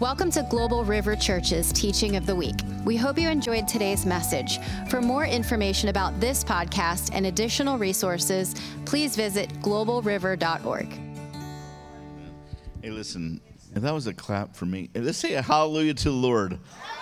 Welcome to Global River Church's Teaching of the Week. We hope you enjoyed today's message. For more information about this podcast and additional resources, please visit globalriver.org. Hey, listen, if that was a clap for me, let's say a hallelujah to the Lord.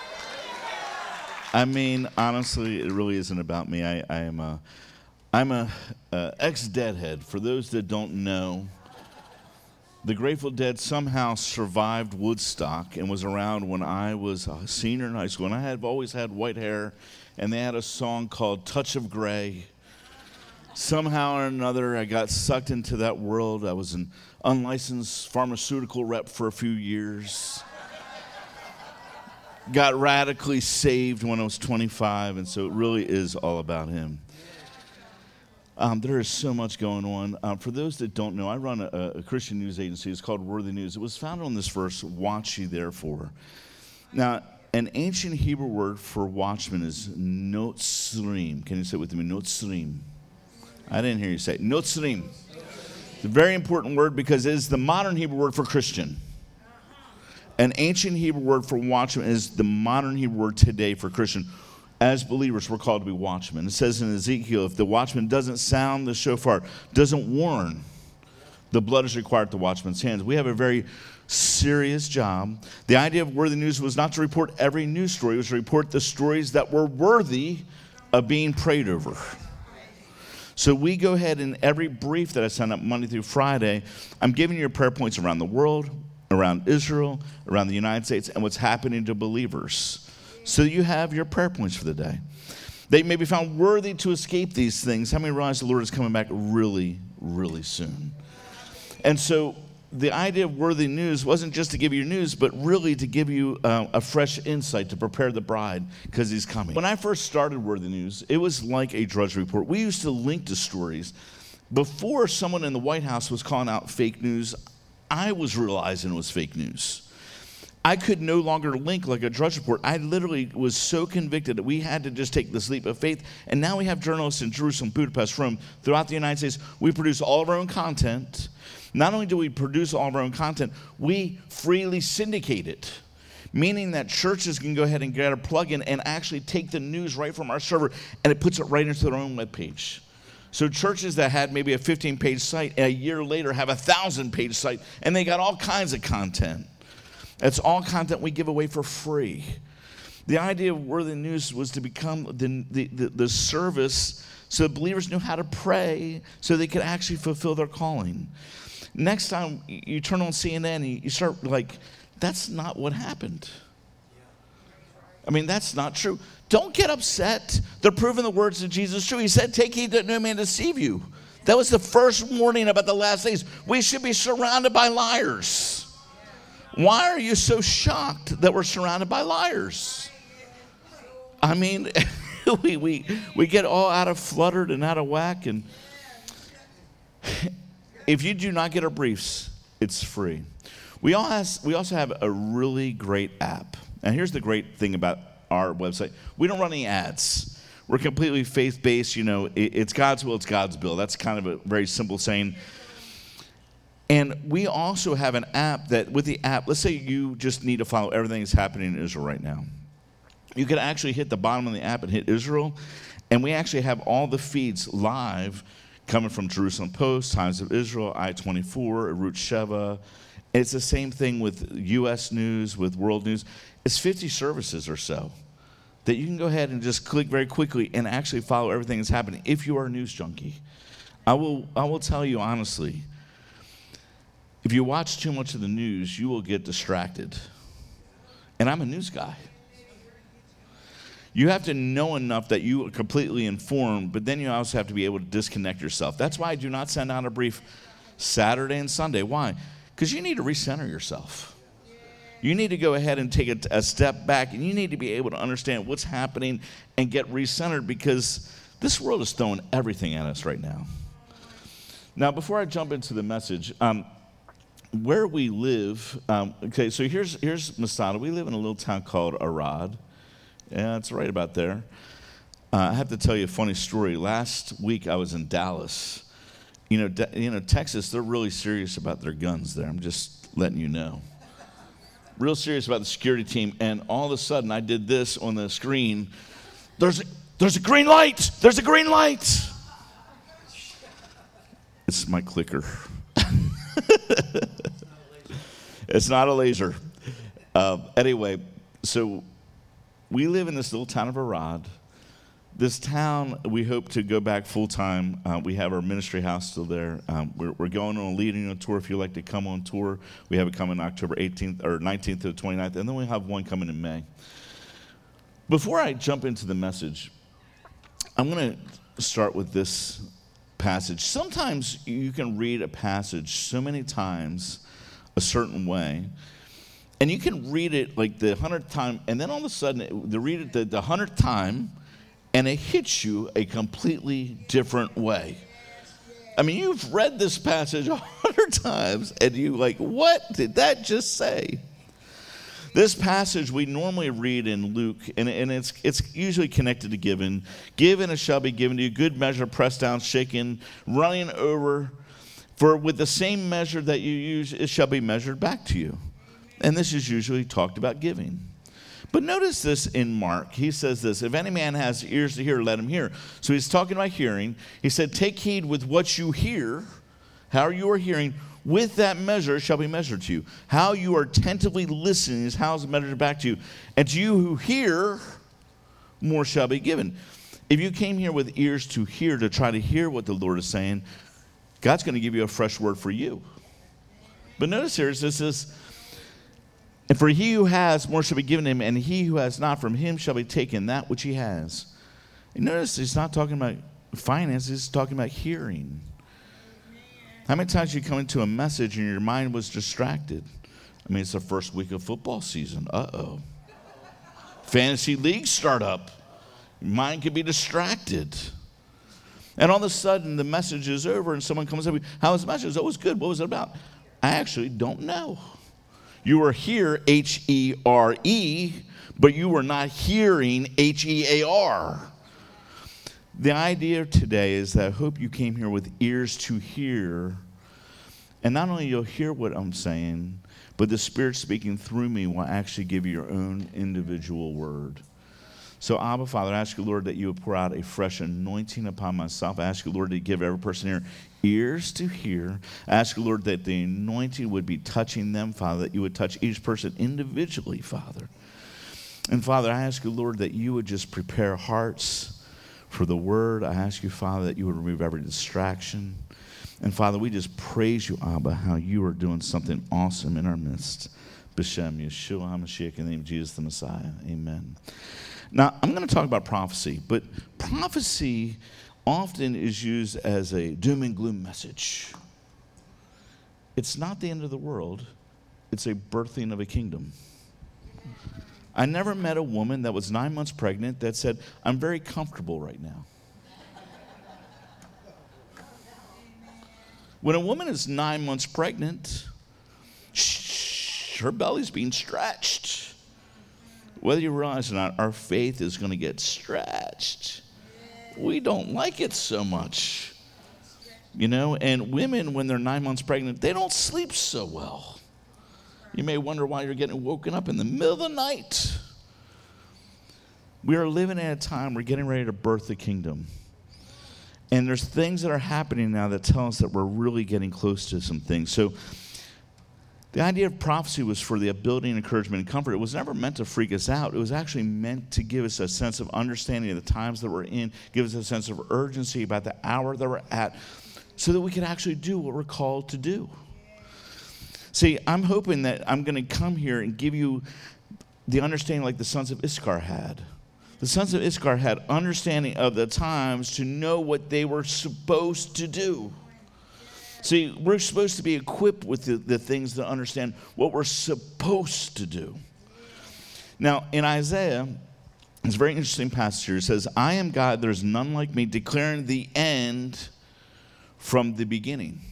I mean, honestly, it really isn't about me. I'm a ex-Deadhead. For those that don't know, the Grateful Dead somehow survived Woodstock and was around when I was a senior in high school. And I have always had white hair, and they had a song called Touch of Grey. Somehow or another, I got sucked into that world. I was an unlicensed pharmaceutical rep for a few years. Got radically saved when I was 25, and so it really is all about him. There is so much going on. For those that don't know, I run a Christian news agency. It's called Worthy News. It was founded on this verse, watch ye therefore. Now, an ancient Hebrew word for watchman is notzrim. Can you say it with me? Notzrim. I didn't hear you say it. Notzrim. It's a very important word because it is the modern Hebrew word for Christian. An ancient Hebrew word for watchman is the modern Hebrew word today for Christian. As believers, we're called to be watchmen. It says in Ezekiel, if the watchman doesn't sound the shofar, doesn't warn, the blood is required at the watchman's hands. We have a very serious job. The idea of Worthy News was not to report every news story. It was to report the stories that were worthy of being prayed over. So we go ahead and every brief that I send up Monday through Friday, I'm giving you prayer points around the world, around Israel, around the United States, and what's happening to believers. So you have your prayer points for the day. They may be found worthy to escape these things. How many realize the Lord is coming back really, really soon? And so the idea of Worthy News wasn't just to give you news, but really to give you a fresh insight to prepare the bride because he's coming. When I first started Worthy News, it was like a Drudge Report. We used to link to stories. Before someone in the White House was calling out fake news, I was realizing it was fake news. I could no longer link like a Drudge Report. I literally was so convicted that we had to just take this leap of faith. And now we have journalists in Jerusalem, Budapest, Rome, throughout the United States. We produce all of our own content. Not only do we produce all of our own content, we freely syndicate it. Meaning that churches can go ahead and get a plug-in and actually take the news right from our server, and it puts it right into their own webpage. So churches that had maybe a 15-page site, a year later have a 1,000-page site, and they got all kinds of content. It's all content we give away for free. The idea of Worthy News was to become the service so believers knew how to pray so they could actually fulfill their calling. Next time you turn on CNN, you start like, that's not what happened. I mean, that's not true. Don't get upset. They're proving the words of Jesus true. He said, take heed that no man deceive you. That was the first warning about the last days. We should be surrounded by liars. Why are you so shocked that we're surrounded by liars? I mean, we get all out of fluttered and out of whack. And if you do not get our briefs, it's free. We also have a really great app. And here's the great thing about our website. We don't run any ads. We're completely faith-based. You know, it's God's will, it's God's bill. That's kind of a very simple saying. And we also have an app that, with the app, let's say you just need to follow everything that's happening in Israel right now. You could actually hit the bottom of the app and hit Israel, and we actually have all the feeds live coming from Jerusalem Post, Times of Israel, I-24, Arutz Sheva. It's the same thing with U.S. News, with World News. It's 50 services or so that you can go ahead and just click very quickly and actually follow everything that's happening if you are a news junkie. I will tell you honestly, if you watch too much of the news, you will get distracted. And I'm a news guy. You have to know enough that you are completely informed, but then you also have to be able to disconnect yourself. That's why I do not send out a brief Saturday and Sunday. Why? Because you need to recenter yourself. You need to go ahead and take a step back, and you need to be able to understand what's happening and get recentered because this world is throwing everything at us right now. Now, before I jump into the message, where we live, okay, so here's Masada. We live in a little town called Arad. Yeah, it's right about there. I have to tell you a funny story. Last week I was in Dallas. You know, Texas, they're really serious about their guns there. I'm just letting you know. real serious about the security team, and all of a sudden I did this on the screen. There's a green light. There's a green light. It's my clicker. It's not a laser. Anyway, so we live in this little town of Arad. This town, we hope to go back full time. We have our ministry house still there. We're going on a leading tour. If you'd like to come on tour, we have it coming October 18th or 19th to the 29th, and then we have one coming in May. Before I jump into the message, I'm going to start with this passage. Sometimes you can read a passage so many times a certain way, and you can read it like the 100th time, and then all of a sudden, you read it the 100th time, and it hits you a completely different way. I mean, you've read this passage 100 times, and you like, what did that just say? This passage we normally read in Luke, and it's usually connected to giving. Give, and it shall be given to you, good measure, pressed down, shaken, running over. For with the same measure that you use, it shall be measured back to you. And this is usually talked about giving. But notice this in Mark. He says this, if any man has ears to hear, let him hear. So he's talking about hearing. He said, take heed with what you hear, how you are hearing, with that measure it shall be measured to you. How you are attentively listening is how it's measured back to you. And to you who hear, more shall be given. If you came here with ears to hear, to try to hear what the Lord is saying, God's going to give you a fresh word for you. But notice here, this is, and for he who has, more shall be given him, and he who has not, from him shall be taken that which he has. And notice he's not talking about finances, he's talking about hearing. How many times you come into a message and your mind was distracted? I mean, it's the first week of football season. Uh-oh. Fantasy leagues start up. Your mind could be distracted. And all of a sudden, the message is over, and someone comes up, how was the message? Oh, it was good. What was it about? I actually don't know. You were here, H-E-R-E, but you were not hearing, H-E-A-R. The idea today is that I hope you came here with ears to hear, and not only you'll hear what I'm saying, but the Spirit speaking through me will actually give you your own individual word. So, Abba, Father, I ask you, Lord, that you would pour out a fresh anointing upon myself. I ask you, Lord, to give every person here ears to hear. I ask you, Lord, that the anointing would be touching them, Father, that you would touch each person individually, Father. And, Father, I ask you, Lord, that you would just prepare hearts for the word. I ask you, Father, that you would remove every distraction. And, Father, we just praise you, Abba, how you are doing something awesome in our midst. B'Shem Yeshua HaMashiach, in the name of Jesus the Messiah. Amen. Now, I'm going to talk about prophecy, but prophecy often is used as a doom and gloom message. It's not the end of the world. It's a birthing of a kingdom. I never met a woman that was 9 months pregnant that said, I'm very comfortable right now. When a woman is 9 months pregnant, her belly's being stretched. Whether you realize or not, our faith is going to get stretched. We don't like it so much. You know, and women, when they're 9 months pregnant, they don't sleep so well. You may wonder why you're getting woken up in the middle of the night. We are living at a time we're getting ready to birth the kingdom. And there's things that are happening now that tell us that we're really getting close to some things. So the idea of prophecy was for the ability and encouragement and comfort. It was never meant to freak us out. It was actually meant to give us a sense of understanding of the times that we're in, give us a sense of urgency about the hour that we're at, so that we can actually do what we're called to do. See, I'm hoping that I'm going to come here and give you the understanding like the sons of Issachar had. The sons of Issachar had understanding of the times to know what they were supposed to do. See, we're supposed to be equipped with the things to understand what we're supposed to do. Now, in Isaiah, it's a very interesting passage here. It says, I am God, there is none like me, declaring the end from the beginning.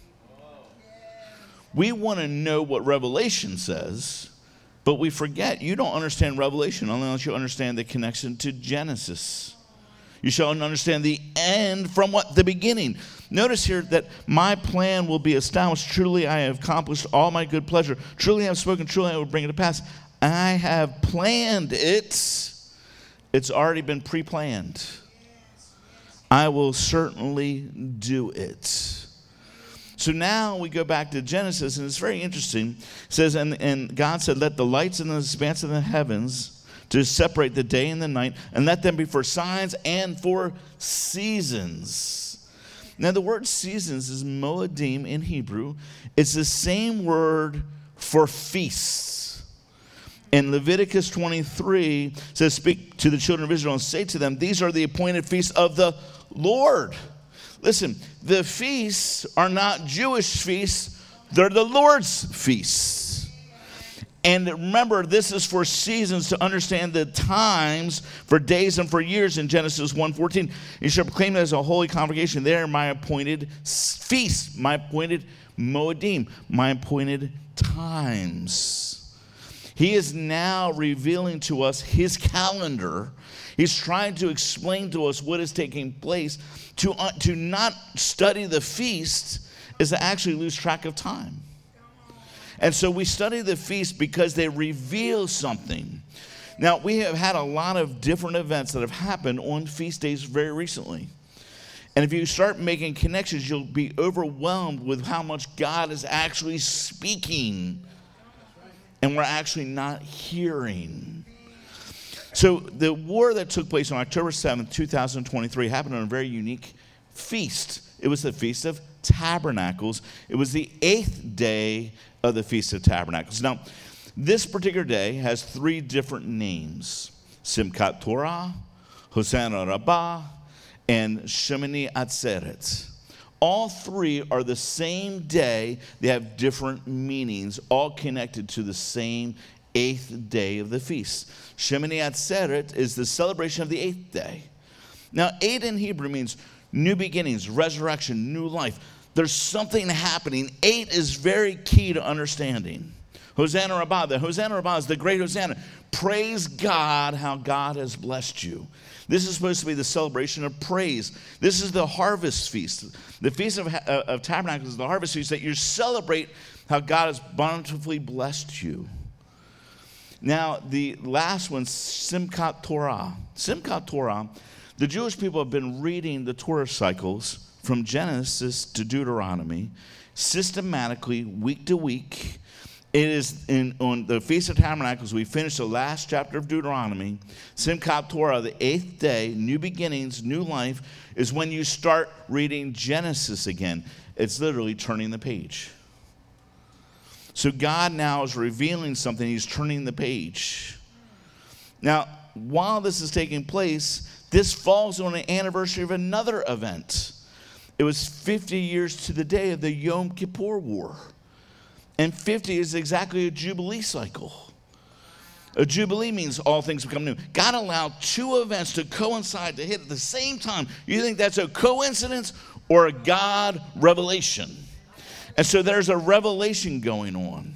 We want to know what Revelation says, but we forget you don't understand Revelation unless you understand the connection to Genesis. You shall understand the end from what? The beginning. Notice here that my plan will be established. Truly I have accomplished all my good pleasure. Truly I have spoken. Truly I will bring it to pass. I have planned it. It's already been pre-planned. I will certainly do it. So now we go back to Genesis, and it's very interesting. It says, and God said, let the lights in the expanse of the heavens to separate the day and the night, and let them be for signs and for seasons. Now the word seasons is moedim in Hebrew. It's the same word for feasts. In Leviticus 23, it says, speak to the children of Israel and say to them, these are the appointed feasts of the Lord. Listen, the feasts are not Jewish feasts, they're the Lord's feasts. And remember, this is for seasons to understand the times for days and for years in Genesis 1:14. You shall proclaim it as a holy congregation. They are my appointed feasts, my appointed moedim, my appointed times. He is now revealing to us his calendar. He's trying to explain to us what is taking place. To not study the feast is to actually lose track of time. And so we study the feast because they reveal something. Now, we have had a lot of different events that have happened on feast days very recently. And if you start making connections, you'll be overwhelmed with how much God is actually speaking and we're actually not hearing. So the war that took place on October 7th, 2023 happened on a very unique feast. It was the Feast of Tabernacles. It was the 8th day of the Feast of Tabernacles. Now, this particular day has 3 different names: Simchat Torah, Hosanna Rabbah, and Shemini Atzeret. All 3 are the same day. They have different meanings, all connected to the same 8th day of the feast. Shemini Atzeret is the celebration of the 8th day. Now, 8 in Hebrew means new beginnings, resurrection, new life. There's something happening. 8 is very key to understanding. Hosanna Rabbah. The Hosanna Rabbah is the great Hosanna. Praise God how God has blessed you. This is supposed to be the celebration of praise. This is the harvest feast. The Feast of Tabernacles is the harvest feast that you celebrate how God has bountifully blessed you. Now, the last one, Simchat Torah. Simchat Torah, the Jewish people have been reading the Torah cycles from Genesis to Deuteronomy systematically, week to week. It is on the Feast of Tabernacles, we finish the last chapter of Deuteronomy. Simchat Torah, the 8th day, new beginnings, new life, is when you start reading Genesis again. It's literally turning the page. So God now is revealing something. He's turning the page. Now, while this is taking place, this falls on the anniversary of another event. It was 50 years to the day of the Yom Kippur War. And 50 is exactly a Jubilee cycle. A Jubilee means all things become new. God allowed 2 events to coincide, to hit at the same time. You think that's a coincidence or a God revelation? And so there's a revelation going on.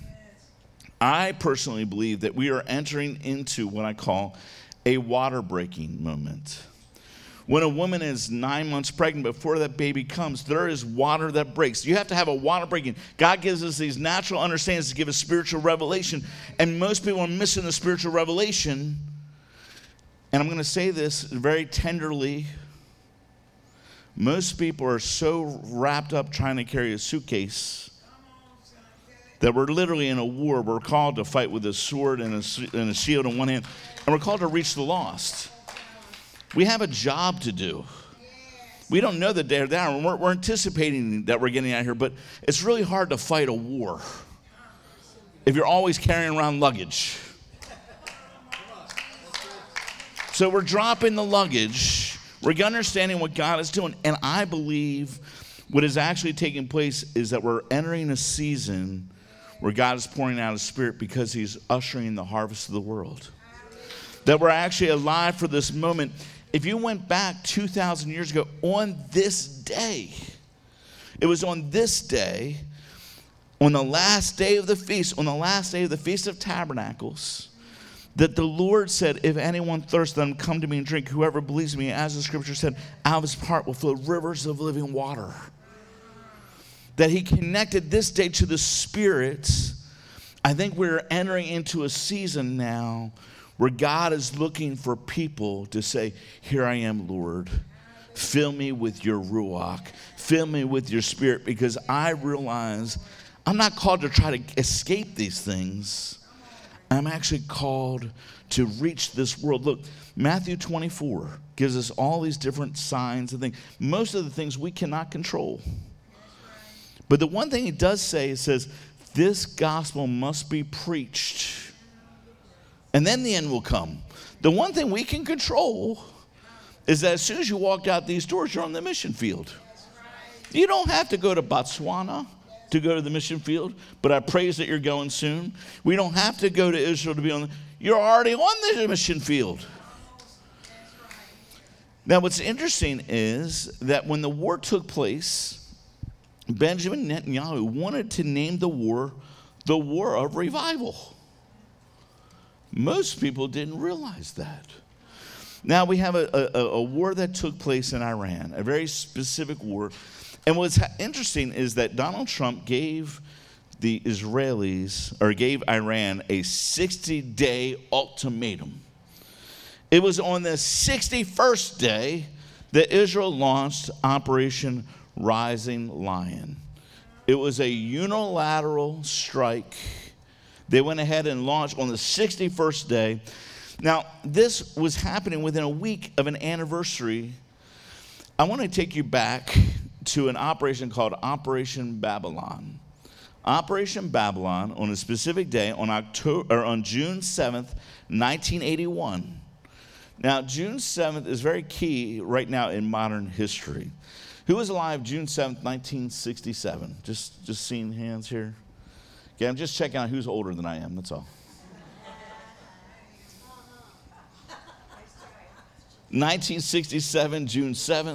I personally believe that we are entering into what I call a water breaking moment. When a woman is 9 months pregnant, before that baby comes, there is water that breaks. You have to have a water breaking. God gives us these natural understandings to give us spiritual revelation. And most people are missing the spiritual revelation. And I'm going to say this very tenderly. Most people are so wrapped up trying to carry a suitcase that we're literally in a war. We're called to fight with a sword and a shield in one hand. And we're called to reach the lost. We have a job to do. We don't know the day or the hour. We're anticipating that we're getting out here, but it's really hard to fight a war if you're always carrying around luggage. So we're dropping the luggage. We're understanding what God is doing. And I believe what is actually taking place is that we're entering a season where God is pouring out His Spirit because He's ushering the harvest of the world. That we're actually alive for this moment. If you went back 2,000 years ago, on this day, it was on this day, on the last day of the feast, on the last day of the Feast of Tabernacles, that the Lord said, if anyone thirsts, let him come to me and drink. Whoever believes in me, as the scripture said, out of his heart will flow rivers of living water. That he connected this day to the Spirit. I think we're entering into a season now where God is looking for people to say, here I am, Lord. Fill me with your Ruach. Fill me with your Spirit, because I realize I'm not called to try to escape these things. I'm actually called to reach this world. Look, Matthew 24 gives us all these different signs and things. Most of the things we cannot control. But the one thing he does say, it says, this gospel must be preached. And then the end will come. The one thing we can control is that as soon as you walk out these doors, you're on the mission field. You don't have to go to Botswana to go to the mission field, but I praise that you're going soon. We don't have to go to Israel to be on. You're already on the mission field. Now, what's interesting is that when the war took place, Benjamin Netanyahu wanted to name the war of revival. Most people didn't realize that. Now we have a war that took place in Iran, a very specific war. And what's interesting is that Donald Trump gave the Israelis, or gave Iran, a 60-day ultimatum. It was on the 61st day that Israel launched Operation Rising Lion. It was a unilateral strike. They went ahead and launched on the 61st day. Now, this was happening within a week of an anniversary. I want to take you back to an operation called Operation Babylon. Operation Babylon, on a specific day, on June 7th, 1981. Now, June 7th is very key right now in modern history. Who was alive June 7th, 1967? Just seeing hands here. Okay, I'm just checking out who's older than I am, that's all. 1967, June 7th,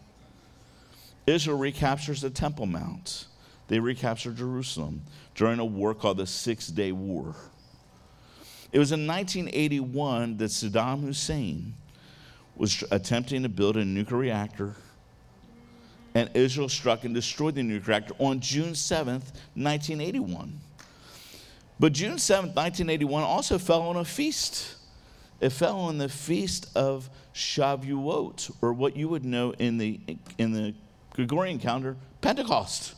Israel recaptures the Temple Mount. They recapture Jerusalem during a war called the 6-Day War. It was in 1981 that Saddam Hussein was attempting to build a nuclear reactor, and Israel struck and destroyed the nuclear reactor on June 7th, 1981. But June 7th, 1981 also fell on a feast. It fell on the feast of Shavuot, or what you would know in the Gregorian calendar, Pentecost.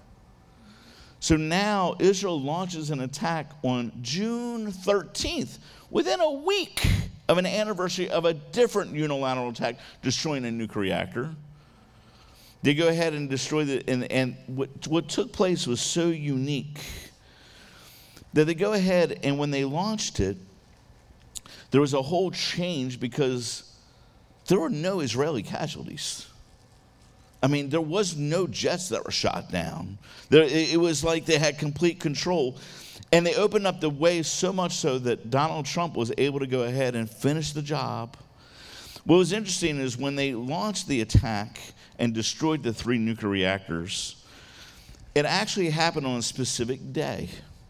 So now Israel launches an attack on June 13th, within a week of an anniversary of a different unilateral attack, destroying a nuclear reactor. They go ahead and destroy and what took place was so unique that they go ahead, and when they launched it, there was a whole change because there were no Israeli casualties. I mean, there was no jets that were shot down. It was like they had complete control. And they opened up the way so much so that Donald Trump was able to go ahead and finish the job. What was interesting is when they launched the attack and destroyed the 3 nuclear reactors, it actually happened on a specific day.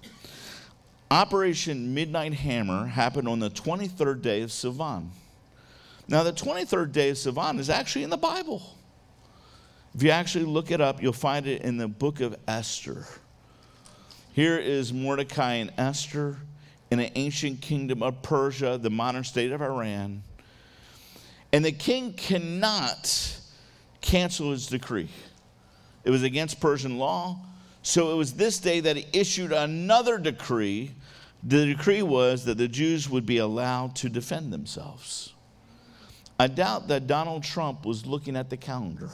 Operation Midnight Hammer happened on the 23rd day of Sivan. Now, the 23rd day of Sivan is actually in the Bible. If you actually look it up, you'll find it in the book of Esther. Here is Mordecai and Esther in an ancient kingdom of Persia, the modern state of Iran. And the king cannot cancel his decree. It was against Persian law. So it was this day that he issued another decree. The decree was that the Jews would be allowed to defend themselves. I doubt that Donald Trump was looking at the calendar.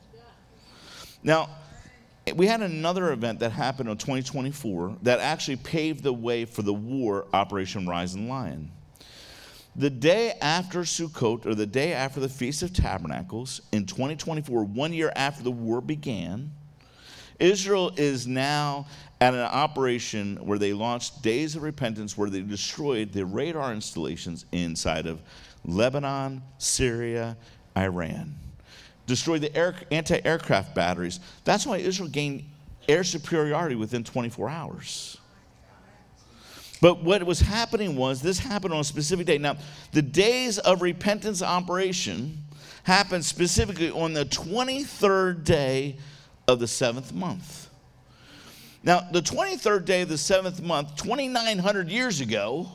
Now, we had another event that happened in 2024 that actually paved the way for the war, Operation Rising Lion. The day after Sukkot, or the day after the Feast of Tabernacles, in 2024, 1 year after the war began, Israel is now at an operation where they launched Days of Repentance, where they destroyed the radar installations inside of Lebanon, Syria, Iran. Destroyed the anti-aircraft batteries. That's why Israel gained air superiority within 24 hours. But what was happening was, this happened on a specific day. Now, the days of repentance operation happened specifically on the 23rd day of the 7th month. Now, the 23rd day of the 7th month, 2,900 years ago,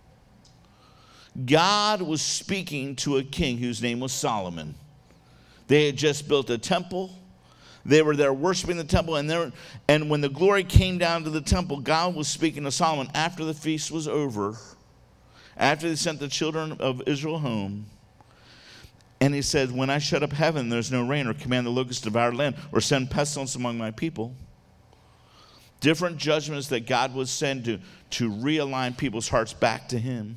God was speaking to a king whose name was Solomon. They had just built a temple. They were there worshiping the temple, and when the glory came down to the temple, God was speaking to Solomon after the feast was over, after they sent the children of Israel home. And he said, when I shut up heaven, there's no rain, or command the locusts to devour the land, or send pestilence among my people. Different judgments that God would send to realign people's hearts back to him.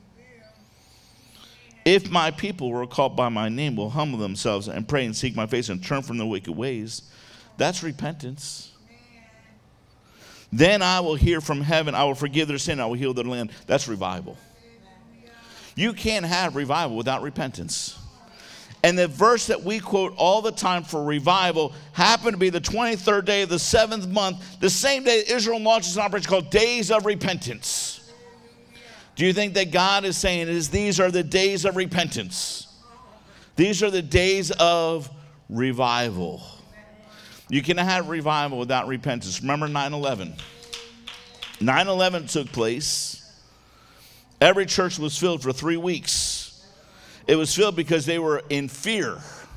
If my people who are called by my name will humble themselves and pray and seek my face and turn from their wicked ways, that's repentance. Then I will hear from heaven, I will forgive their sin, I will heal their land. That's revival. You can't have revival without repentance. And the verse that we quote all the time for revival happened to be the 23rd day of the 7th month, the same day Israel launches an operation called Days of Repentance. Do you think that God is saying these are the days of repentance? These are the days of revival. You cannot have revival without repentance. Remember 9/11. 9/11 took place. Every church was filled for 3 weeks. It was filled because they were in fear.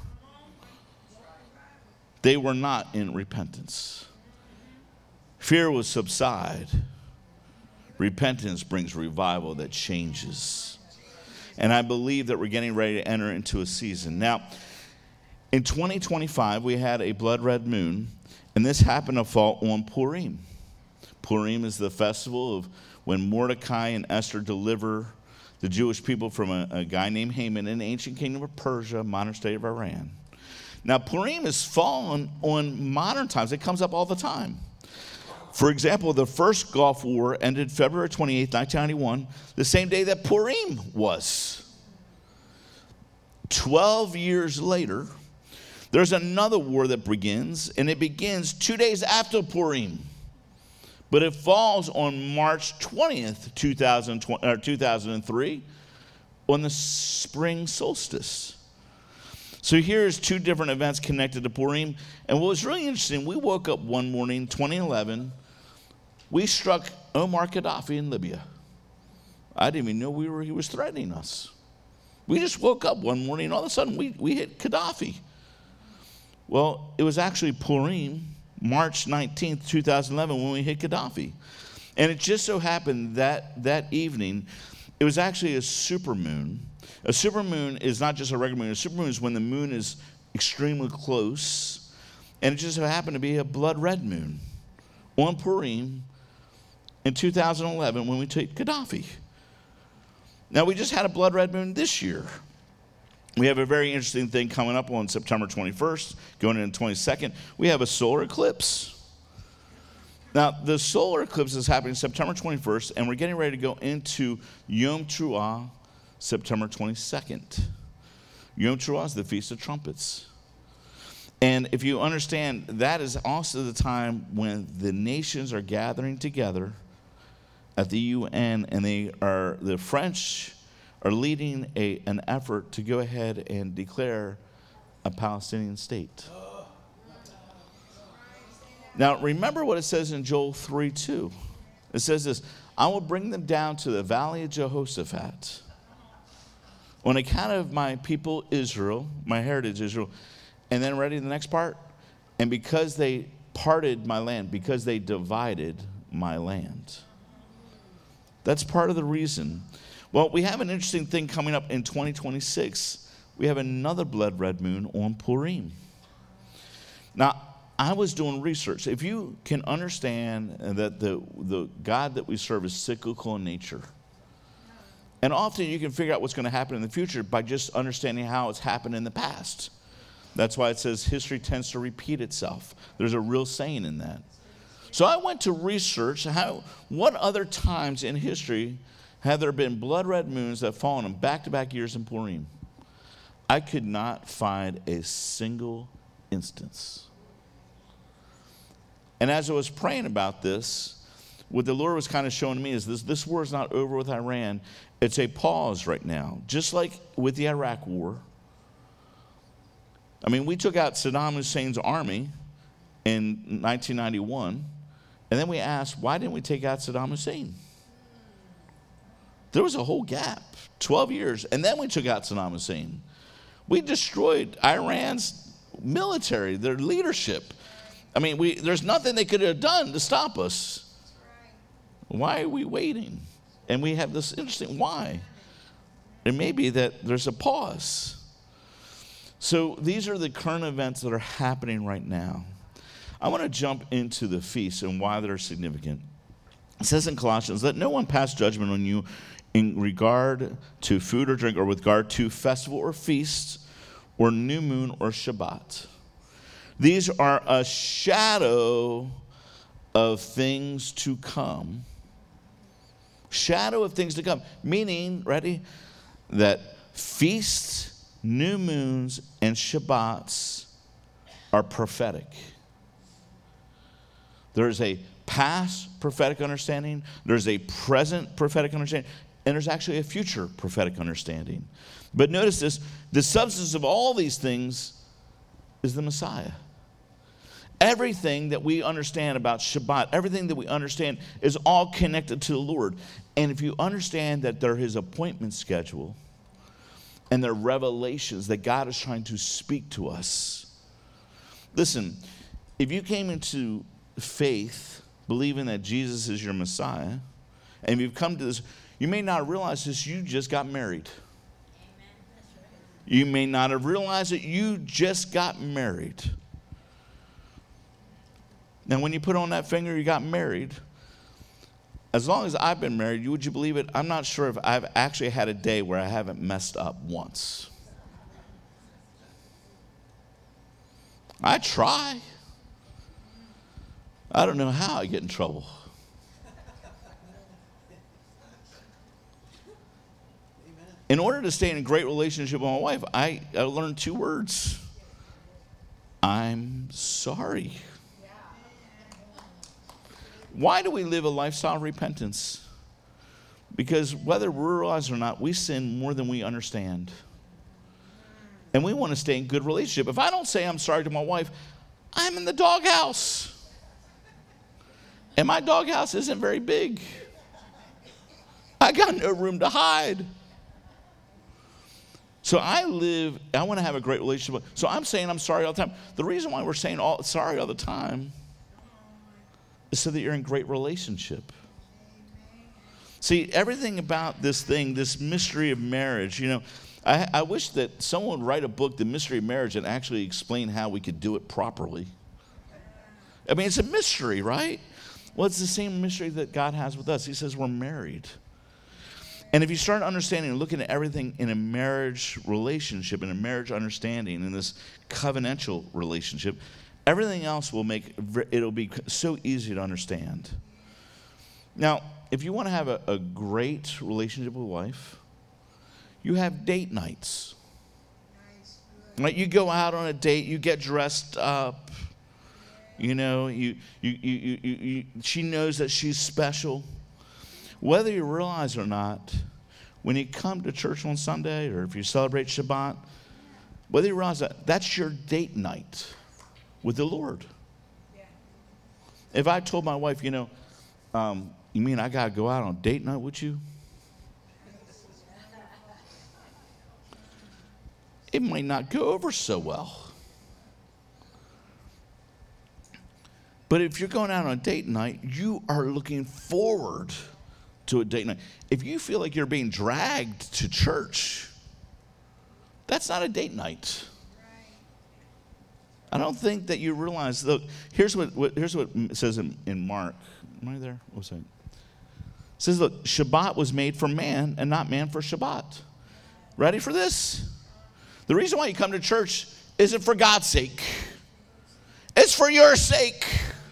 They were not in repentance. Fear will subside. Repentance brings revival that changes. And I believe that we're getting ready to enter into a season. Now, in 2025, we had a blood red moon, and this happened to fall on Purim. Purim is the festival of when Mordecai and Esther deliver the Jewish people from a guy named Haman in the ancient kingdom of Persia, modern state of Iran. Now, Purim has fallen on modern times. It comes up all the time. For example, the first Gulf War ended February 28, 1991, the same day that Purim was. 12 years later, there's another war that begins, and it begins 2 days after Purim. But it falls on March 20th, 2003, on the spring solstice. So here's 2 different events connected to Purim. And what was really interesting, we woke up one morning, 2011, we struck Omar Gaddafi in Libya. I didn't even know he was threatening us. We just woke up one morning and all of a sudden we hit Gaddafi. Well, it was actually Purim, March 19th, 2011, when we hit Gaddafi. And it just so happened that evening, it was actually a supermoon. A supermoon is not just a regular moon. A supermoon is when the moon is extremely close. And it just so happened to be a blood red moon on Purim in 2011 when we took Gaddafi. Now, we just had a blood red moon this year. We have a very interesting thing coming up on September 21st, going into 22nd. We have a solar eclipse. Now, the solar eclipse is happening September 21st, and we're getting ready to go into Yom Teruah, September 22nd. Yom Teruah is the Feast of Trumpets. And if you understand, that is also the time when the nations are gathering together at the UN, and the French are leading an effort to go ahead and declare a Palestinian state. Now, remember what it says in Joel 3:2. It says this, I will bring them down to the valley of Jehoshaphat on account of my people Israel, my heritage Israel. And then ready the next part. And because they parted my land, because they divided my land. That's part of the reason. Well, we have an interesting thing coming up in 2026. We have another blood red moon on Purim. Now, I was doing research. If you can understand that the God that we serve is cyclical in nature, and often you can figure out what's going to happen in the future by just understanding how it's happened in the past. That's why it says history tends to repeat itself. There's a real saying in that. So I went to research what other times in history have there been blood red moons that fall in back-to-back years in Purim. I could not find a single instance. And as I was praying about this, what the Lord was kind of showing me is this war is not over with Iran. It's a pause right now, just like with the Iraq war. I mean, we took out Saddam Hussein's army in 1991, and then we asked, why didn't we take out Saddam Hussein? There was a whole gap, 12 years, and then we took out Saddam Hussein. We destroyed Iran's military, their leadership. I mean, there's nothing they could have done to stop us. Why are we waiting? And we have this interesting why. It may be that there's a pause. So these are the current events that are happening right now. I want to jump into the feasts and why they're significant. It says in Colossians, let no one pass judgment on you in regard to food or drink, or with regard to festival or feast, or new moon or Shabbat. These are a shadow of things to come. Shadow of things to come. Meaning, ready, that feasts, new moons, and Shabbats are prophetic. There's a past prophetic understanding, there's a present prophetic understanding, and there's actually a future prophetic understanding. But notice this, the substance of all these things is the Messiah. Everything that we understand about Shabbat, everything that we understand is all connected to the Lord. And if you understand that there is appointment schedule and there are revelations that God is trying to speak to us. Listen, if you came into faith believing that Jesus is your Messiah, and you've come to this, you may not realize this, you just got married. You may not have realized that you just got married. Now, when you put on that finger, you got married. As long as I've been married, would you believe it? I'm not sure if I've actually had a day where I haven't messed up once. I try. I don't know how I get in trouble. In order to stay in a great relationship with my wife, I learned 2 words. I'm sorry. Why do we live a lifestyle of repentance? Because whether we realize it or not, we sin more than we understand. And we want to stay in good relationship. If I don't say I'm sorry to my wife, I'm in the doghouse. And my doghouse isn't very big. I got no room to hide. So I want to have a great relationship. So I'm saying I'm sorry all the time. The reason why we're saying sorry all the time is so that you're in great relationship. See, everything about this thing, this mystery of marriage, I wish that someone would write a book, The Mystery of Marriage, and actually explain how we could do it properly. I mean, it's a mystery, right? Well, it's the same mystery that God has with us. He says we're married. And if you start understanding and looking at everything in a marriage relationship, in a marriage understanding, in this covenantal relationship, everything else it'll be so easy to understand. Now, if you want to have a great relationship with wife, you have date nights. Right? You go out on a date, you get dressed up. She knows that she's special. Whether you realize it or not, when you come to church on Sunday or if you celebrate Shabbat, whether you realize that, that's your date night with the Lord. Yeah. If I told my wife, you mean I got to go out on date night with you? It might not go over so well. But if you're going out on a date night, you are looking forward to a date night. If you feel like you're being dragged to church, that's not a date night. I don't think that you realize. Look, here's what it says in Mark. Am I there? What's that? It says, look, Shabbat was made for man and not man for Shabbat. Ready for this? The reason why you come to church isn't for God's sake. It's for your sake.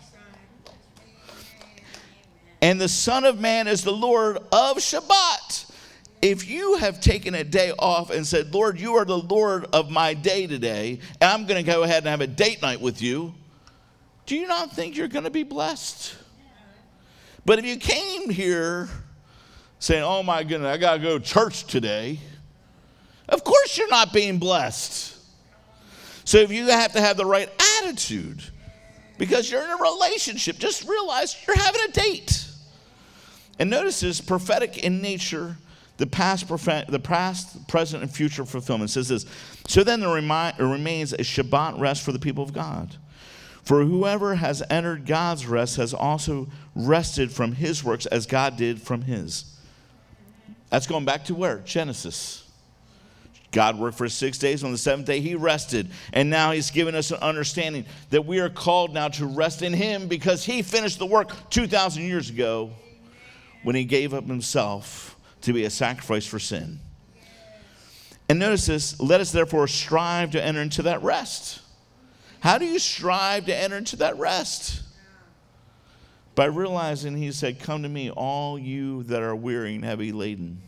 And the Son of Man is the Lord of Shabbat. If you have taken a day off and said, Lord, you are the Lord of my day today, and I'm going to go ahead and have a date night with you, do you not think you're going to be blessed? But if you came here saying, oh my goodness, I got to go to church today, of course you're not being blessed. So if you have to have the right attitude, because you're in a relationship, just realize you're having a date. And notice this, prophetic in nature, the past, present, and future fulfillment. It says this, so then there remains a Shabbat rest for the people of God. For whoever has entered God's rest has also rested from his works as God did from his. That's going back to where? Genesis. God worked for 6 days. On the seventh day, he rested. And now he's given us an understanding that we are called now to rest in him because he finished the work 2,000 years ago when he gave up himself to be a sacrifice for sin. And notice this, let us therefore strive to enter into that rest. How do you strive to enter into that rest? By realizing he said, come to me, all you that are weary and heavy laden,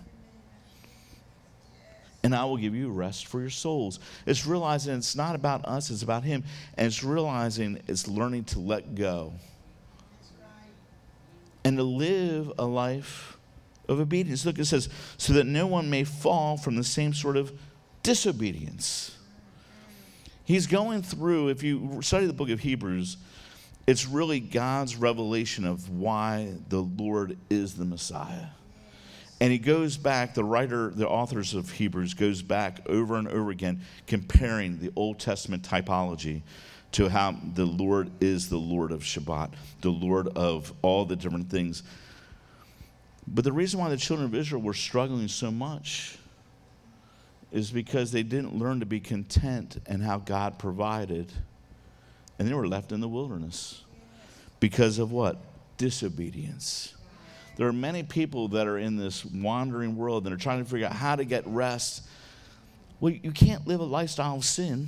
and I will give you rest for your souls. It's realizing it's not about us, it's about him. And it's realizing it's learning to let go. And to live a life of obedience. Look, it says, so that no one may fall from the same sort of disobedience. He's going through, if you study the book of Hebrews, it's really God's revelation of why the Lord is the Messiah. And he goes back, the authors of Hebrews goes back over and over again, comparing the Old Testament typology to how the Lord is the Lord of Shabbat, the Lord of all the different things. But the reason why the children of Israel were struggling so much is because they didn't learn to be content in how God provided. And they were left in the wilderness. Because of what? Disobedience. There are many people that are in this wandering world that are trying to figure out how to get rest. Well, you can't live a lifestyle of sin.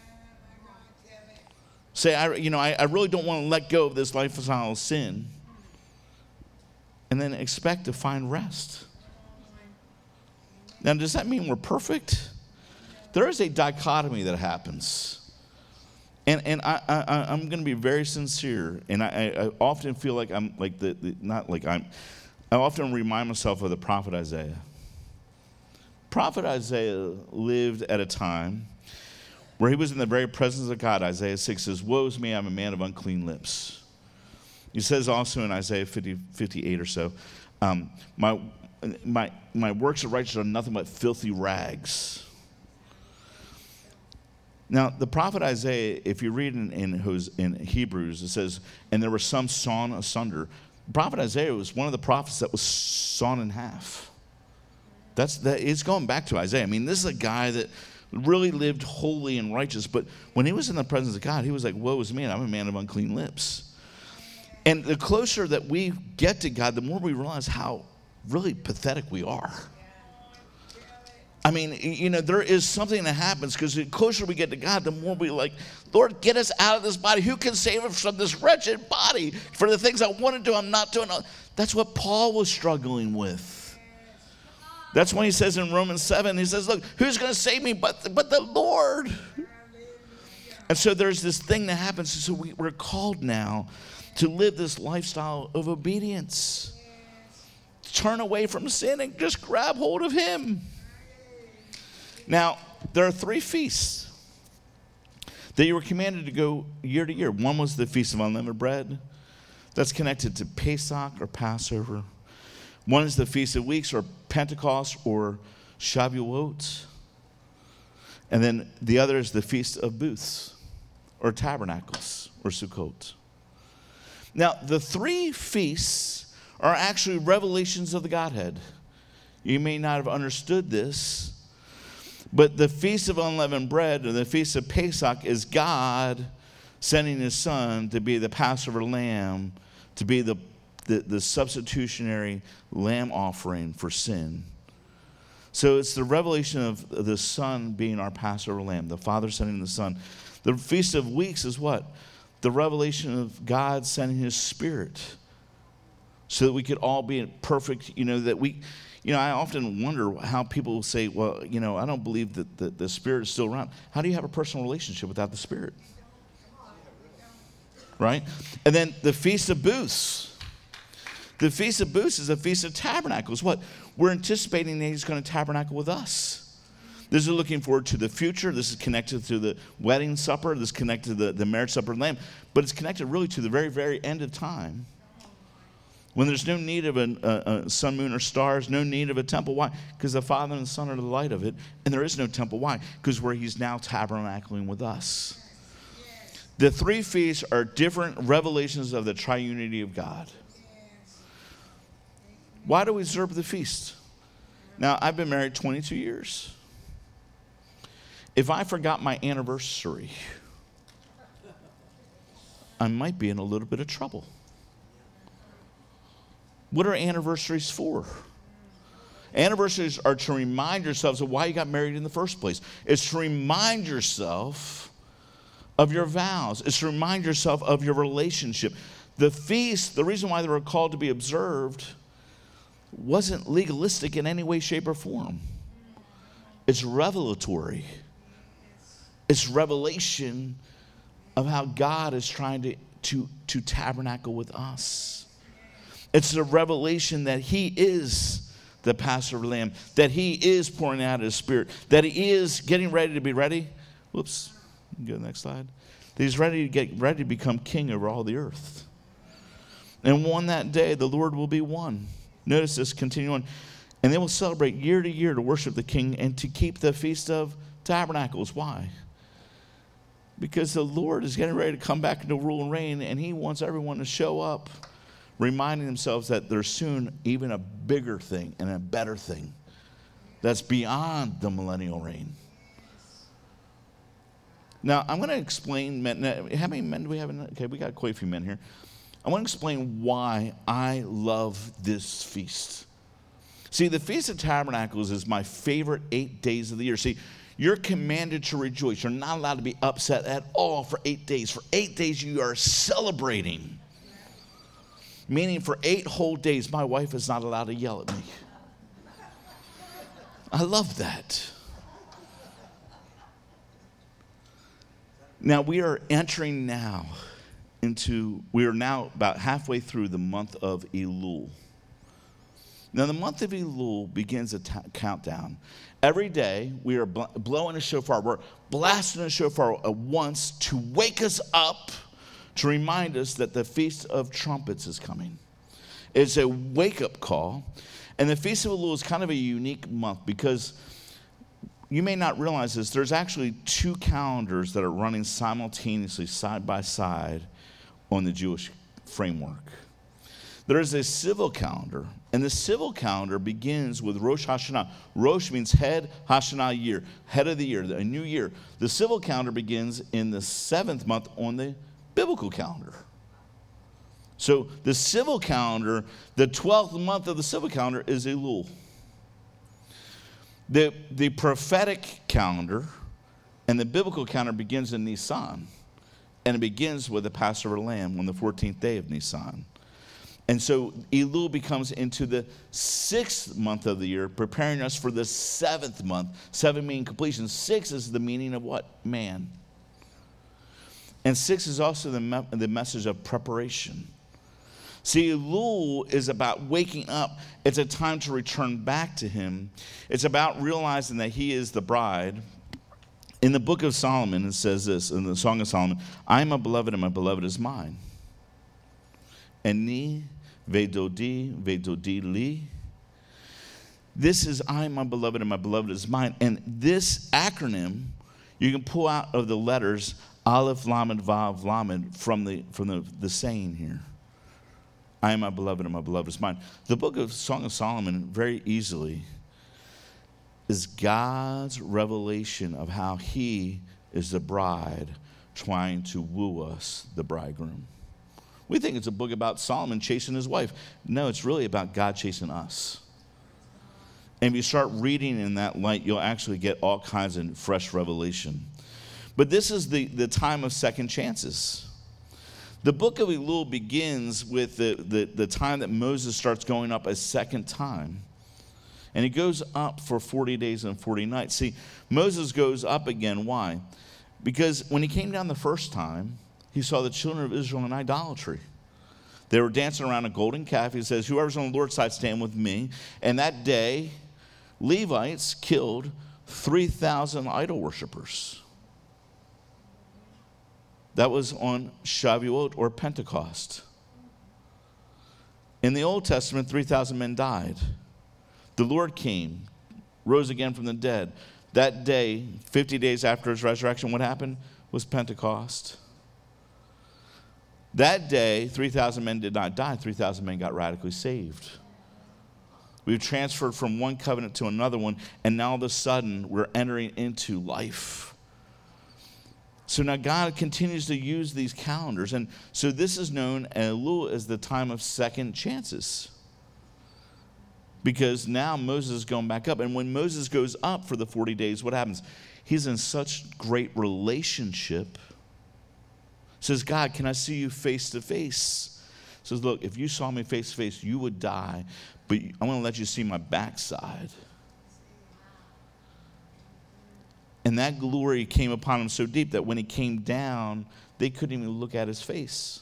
Say, I really don't want to let go of this lifestyle of sin. And then expect to find rest. Now, does that mean we're perfect? There is a dichotomy that happens. And I'm going to be very sincere, and I often feel like I'm like I often remind myself of the prophet Isaiah. Prophet Isaiah lived at a time where he was in the very presence of God. Isaiah 6 says, woe is me, I'm a man of unclean lips. He says also in Isaiah 58 or so, my works of righteousness are nothing but filthy rags. Now, the prophet Isaiah, if you read in Hebrews, it says, and there were some sawn asunder. The prophet Isaiah was one of the prophets that was sawn in half. It's going back to Isaiah. I mean, this is a guy that really lived holy and righteous, but when he was in the presence of God, he was like, woe is me, I'm a man of unclean lips. And the closer that we get to God, the more we realize how really pathetic we are. I mean, there is something that happens because the closer we get to God, the more we like, Lord, get us out of this body. Who can save us from this wretched body? For the things I want to do, I'm not doing. That's what Paul was struggling with. That's when he says in Romans 7, he says, look, who's going to save me but the Lord? And so there's this thing that happens. So we're called now to live this lifestyle of obedience. Turn away from sin and just grab hold of him. Now, there are 3 feasts that you were commanded to go year to year. One was the Feast of Unleavened Bread. That's connected to Pesach or Passover. One is the Feast of Weeks or Pentecost or Shavuot. And then the other is the Feast of Booths or Tabernacles or Sukkot. Now, the 3 feasts are actually revelations of the Godhead. You may not have understood this, but the Feast of Unleavened Bread or the Feast of Pesach is God sending his son to be the Passover lamb, to be the substitutionary lamb offering for sin. So it's the revelation of the Son being our Passover lamb, the Father sending the Son. The Feast of Weeks is what? The revelation of God sending his Spirit so that we could all be perfect, that we... I often wonder how people say, well, I don't believe that the Spirit is still around. How do you have a personal relationship without the Spirit? Right? And then the Feast of Booths. The Feast of Booths is a Feast of Tabernacles. What? We're anticipating that he's going to tabernacle with us. This is looking forward to the future. This is connected to the wedding supper. This is connected to the marriage supper of the Lamb. But it's connected really to the very, very end of time, when there's no need of a sun, moon, or stars, no need of a temple. Why? Because the Father and the Son are the light of it, and there is no temple. Why? Because where he's now tabernacling with us. The three feasts are different revelations of the triunity of God. Why do we observe the feast? Now, I've been married 22 years. If I forgot my anniversary, I might be in a little bit of trouble. What are anniversaries for? Anniversaries are to remind yourselves of why you got married in the first place. It's to remind yourself of your vows. It's to remind yourself of your relationship. The feast, the reason why they were called to be observed, wasn't legalistic in any way, shape, or form. It's revelatory. It's revelation of how God is trying to tabernacle with us. It's the revelation that he is the Passover lamb, that he is pouring out his Spirit, that he is getting ready to be ready. Whoops, go to the next slide. That he's ready to become king over all the earth. And on that day, the Lord will be one. Notice this, continue on. And they will celebrate year to year to worship the King and to keep the Feast of Tabernacles. Why? Because the Lord is getting ready to come back into rule and reign, and he wants everyone to show up, reminding themselves that there's soon even a bigger thing and a better thing that's beyond the millennial reign. Now, I'm going to explain, men. How many men do we have? Okay, we got quite a few men here. I want to explain why I love this feast. See, the Feast of Tabernacles is my favorite 8 days of the year. See, you're commanded to rejoice. You're not allowed to be upset at all for 8 days. For 8 days, you are celebrating. Meaning for 8 whole days, my wife is not allowed to yell at me. I love that. Now, we are now about halfway through the month of Elul. Now, the month of Elul begins a countdown. Every day, we are blowing a shofar. We're blasting a shofar once to wake us up, to remind us that the Feast of Trumpets is coming. It's a wake-up call. And the Feast of Elul is kind of a unique month because you may not realize this. There's actually 2 calendars that are running simultaneously, side by side, on the Jewish framework. There is a civil calendar, and the civil calendar begins with Rosh Hashanah. Rosh means head, Hashanah, year, head of the year, a new year. The civil calendar begins in the 7th month on the biblical calendar. So the civil calendar, the 12th month of the civil calendar is Elul. The prophetic calendar and the biblical calendar begins in Nisan, and it begins with the Passover lamb on the 14th day of Nisan. And so Elul becomes into the 6th month of the year, preparing us for the 7th month. 7 meaning completion. 6 is the meaning of what? Man. And 6 is also the message of preparation. See, Elul is about waking up. It's a time to return back to him. It's about realizing that he is the bride. In the book of Solomon, it says this, in the Song of Solomon, I am a beloved and my beloved is mine. Eni vedodi li. This is I am my beloved and my beloved is mine. And this acronym, you can pull out of the letters Aleph, Lamed, Vav, Lamed from the saying here. I am my beloved and my beloved is mine. The book of Song of Solomon very easily is God's revelation of how he is the bride trying to woo us, the bridegroom. We think it's a book about Solomon chasing his wife. No, it's really about God chasing us. And if you start reading in that light, you'll actually get all kinds of fresh revelation. But this is the time of second chances. The book of Elul begins with the time that Moses starts going up a second time. And he goes up for 40 days and 40 nights. See, Moses goes up again. Why? Because when he came down the first time, he saw the children of Israel in idolatry. They were dancing around a golden calf. He says, whoever's on the Lord's side, stand with me. And that day, Levites killed 3,000 idol worshipers. That was on Shavuot or Pentecost. In the Old Testament, 3,000 men died. The Lord came, rose again from the dead. That day, 50 days after his resurrection, what happened? Was Pentecost. That day, 3,000 men did not die. 3,000 men got radically saved. We've transferred from one covenant to another one, and now all of a sudden, we're entering into life. So now God continues to use these calendars. And so this is known, Elul, as the time of second chances. Because now Moses is going back up. And when Moses goes up for the 40 days, what happens? He's in such great relationship. Says, God, can I see you face to face? Says, look, if you saw me face to face, you would die. But I'm going to let you see my backside. And that glory came upon him so deep that when he came down, they couldn't even look at his face.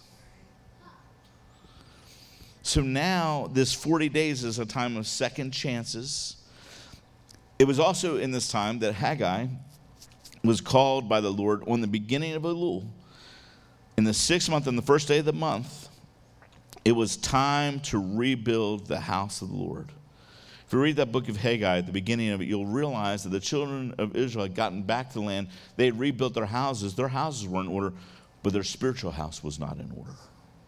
So now this 40 days is a time of second chances. It was also in this time that Haggai was called by the Lord on the beginning of Elul. In the 6th month, on the first day of the month, it was time to rebuild the house of the Lord. If you read that book of Haggai at the beginning of it, you'll realize that the children of Israel had gotten back to the land. They had rebuilt their houses. Their houses were in order, but their spiritual house was not in order.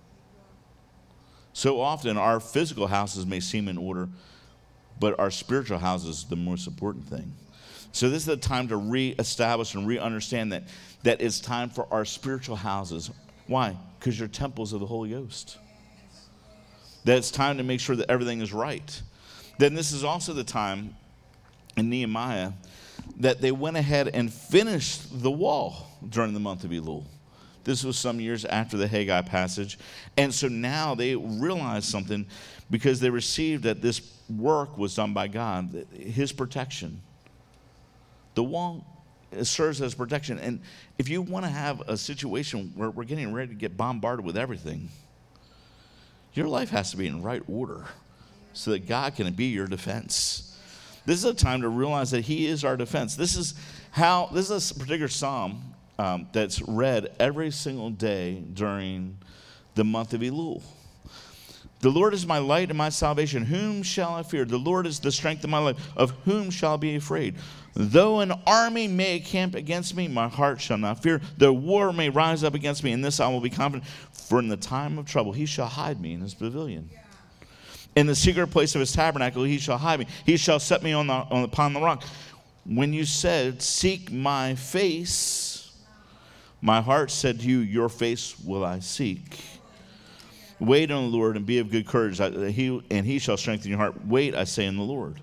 So often our physical houses may seem in order, but our spiritual house is the most important thing. So this is the time to reestablish and re-understand that it's time for our spiritual houses. Why? Because you're temples of the Holy Ghost. That it's time to make sure that everything is right. Then this is also the time in Nehemiah that they went ahead and finished the wall during the month of Elul. This was some years after the Haggai passage. And so now they realized something because they received that this work was done by God, his protection. The wall serves as protection. And if you want to have a situation where we're getting ready to get bombarded with everything, your life has to be in right order so that God can be your defense. This is a time to realize that he is our defense. This is a particular psalm that's read every single day during the month of Elul. The Lord is my light and my salvation. Whom shall I fear? The Lord is the strength of my life. Of whom shall I be afraid? Though an army may encamp against me, my heart shall not fear. Though war may rise up against me, in this I will be confident. For in the time of trouble he shall hide me in his pavilion. In the secret place of his tabernacle he shall hide me. He shall set me upon the rock. When you said, seek my face, my heart said to you, your face will I seek. Wait on the Lord and be of good courage, he shall strengthen your heart. Wait, I say, in the Lord.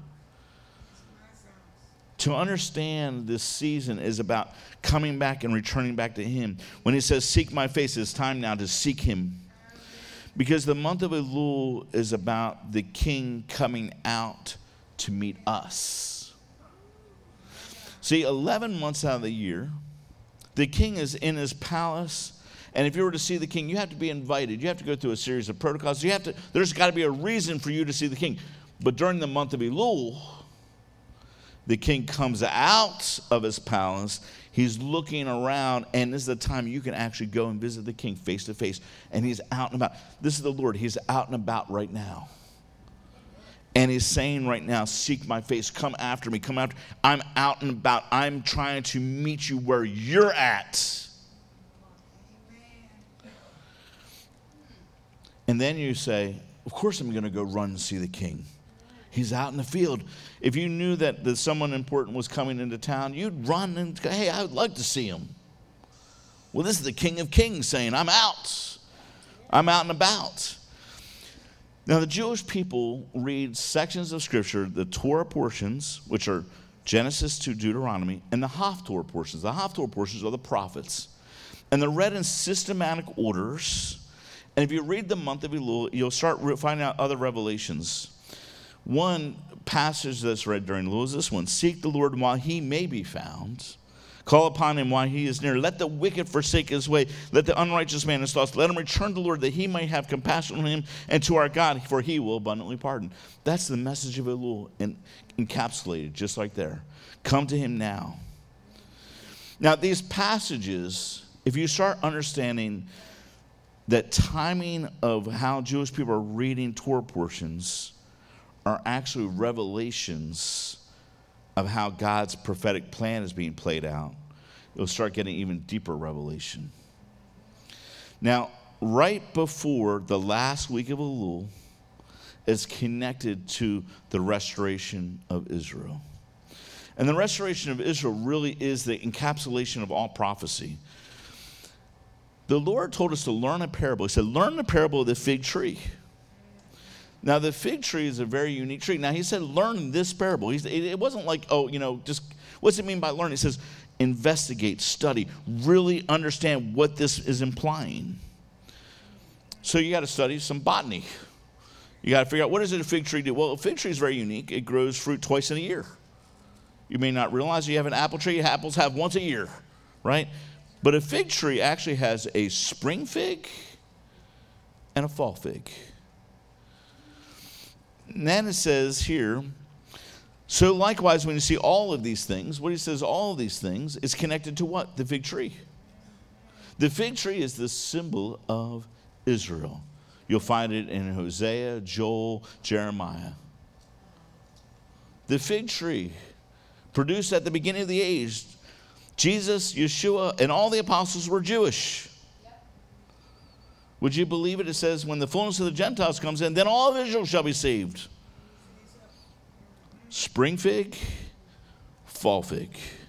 To understand this season is about coming back and returning back to him. When he says, seek my face, it's time now to seek him. Because the month of Elul is about the king coming out to meet us. See, 11 months out of the year, the king is in his palace. And if you were to see the king, you have to be invited. You have to go through a series of protocols. There's got to be a reason for you to see the king. But during the month of Elul, the king comes out of his palace. He's looking around, and this is the time you can actually go and visit the king face to face. And he's out and about. This is the Lord. He's out and about right now. And he's saying right now, seek my face. Come after me. Come after. I'm out and about. I'm trying to meet you where you're at. And then you say, of course I'm going to go run and see the king. He's out in the field. If you knew that someone important was coming into town, you'd run and go, hey, I would like to see him. Well, this is the King of Kings saying, I'm out. I'm out and about. Now, the Jewish people read sections of Scripture, the Torah portions, which are Genesis to Deuteronomy, and the Haftorah portions. The Haftorah portions are the prophets. And they're read in systematic orders. And if you read the month of Elul, you'll start finding out other revelations. One passage that's read during Elul is this one. Seek the Lord while he may be found. Call upon him while he is near. Let the wicked forsake his way. Let the unrighteous man his thoughts. Let him return to the Lord, that he may have compassion on him, and to our God, for he will abundantly pardon. That's the message of Elul encapsulated, just like there. Come to him now. Now, these passages, if you start understanding that timing of how Jewish people are reading Torah portions are actually revelations of how God's prophetic plan is being played out, you'll start getting even deeper revelation. Now, right before the last week of Elul is connected to the restoration of Israel. And the restoration of Israel really is the encapsulation of all prophecy. The Lord told us to learn a parable. He said, learn the parable of the fig tree. Now, the fig tree is a very unique tree. Now, he said, learn this parable. It wasn't like, just, what's it mean by learn? He says, investigate, study, really understand what this is implying. So you got to study some botany. You got to figure out, what does a fig tree do? Well, a fig tree is very unique. It grows fruit twice in a year. You may not realize you have an apple tree. Apples have once a year, right? But a fig tree actually has a spring fig and a fall fig. And then it says here, so likewise, when you see all of these things, what he says, all of these things is connected to what? The fig tree. The fig tree is the symbol of Israel. You'll find it in Hosea, Joel, Jeremiah. The fig tree, produced at the beginning of the age. Jesus, Yeshua, and all the apostles were Jewish. Would you believe it? It says, when the fullness of the Gentiles comes in, then all of Israel shall be saved. Spring fig, fall fig.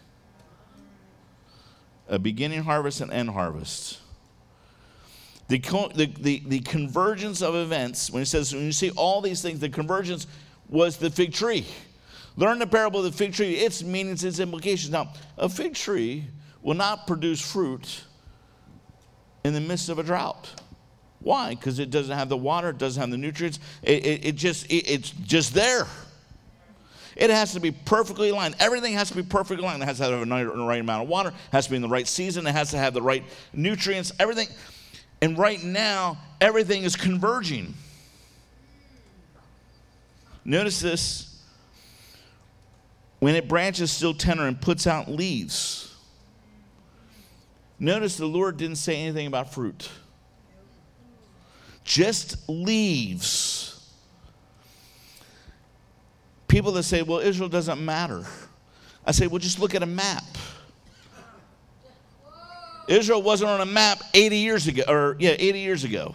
A beginning harvest and end harvest. The convergence of events, when it says, when you see all these things, the convergence was the fig tree. Learn the parable of the fig tree, its meanings, its implications. Now, a fig tree will not produce fruit in the midst of a drought. Why? Because it doesn't have the water, it doesn't have the nutrients. It's just there. It has to be perfectly aligned. Everything has to be perfectly aligned. It has to have the right amount of water. It has to be in the right season. It has to have the right nutrients. Everything. And right now, everything is converging. Notice this. When it branches still tender and puts out leaves. Notice the Lord didn't say anything about fruit. Just leaves. People that say, well, Israel doesn't matter. I say, well, just look at a map. Israel wasn't on a map 80 years ago, 80 years ago.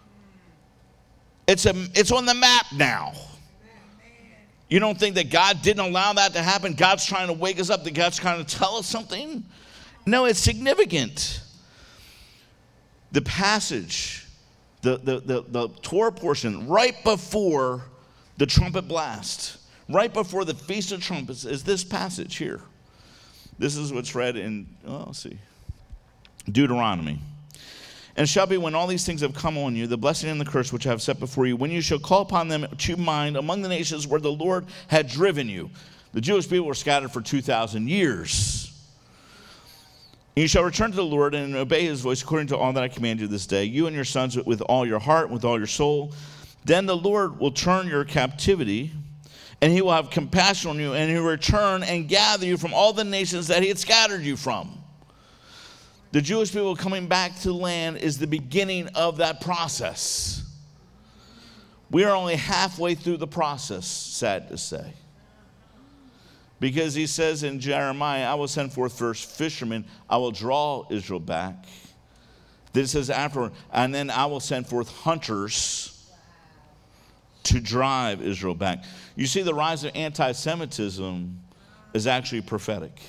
It's on the map now. You don't think that God didn't allow that to happen? God's trying to wake us up, that God's trying to tell us something? No, it's significant. The passage, the Torah portion, right before the trumpet blast, right before the Feast of Trumpets, is this passage here. This is what's read in, let's see, Deuteronomy. And it shall be when all these things have come on you, the blessing and the curse which I have set before you, when you shall call upon them to mind among the nations where the Lord had driven you. The Jewish people were scattered for 2,000 years. And you shall return to the Lord and obey his voice according to all that I command you this day, you and your sons with all your heart and with all your soul. Then the Lord will turn your captivity, and he will have compassion on you, and he will return and gather you from all the nations that he had scattered you from. The Jewish people coming back to the land is the beginning of that process. We are only halfway through the process, sad to say. Because he says in Jeremiah, I will send forth first fishermen, I will draw Israel back. Then it says afterward, and then I will send forth hunters to drive Israel back. You see, the rise of anti-Semitism is actually prophetic.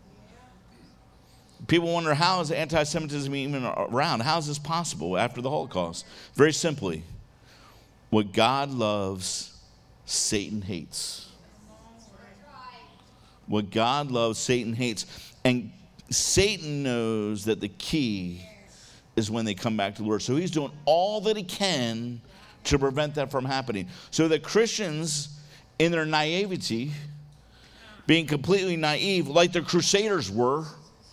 People wonder, how is anti-Semitism even around? How is this possible after the Holocaust? Very simply, what God loves, Satan hates. What God loves, Satan hates. And Satan knows that the key is when they come back to the Lord. So he's doing all that he can to prevent that from happening. So that Christians, in their naivety, being completely naive, like the Crusaders were,